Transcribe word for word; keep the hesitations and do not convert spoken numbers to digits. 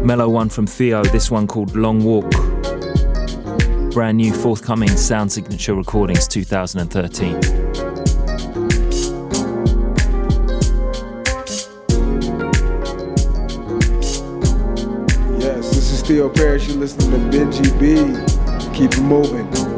Mellow one from Theo, this one called Long Walk. Brand new forthcoming Sound Signature Recordings two thousand thirteen. Yes, this is Theo Parrish. You're listening to Benji B. Keep it moving.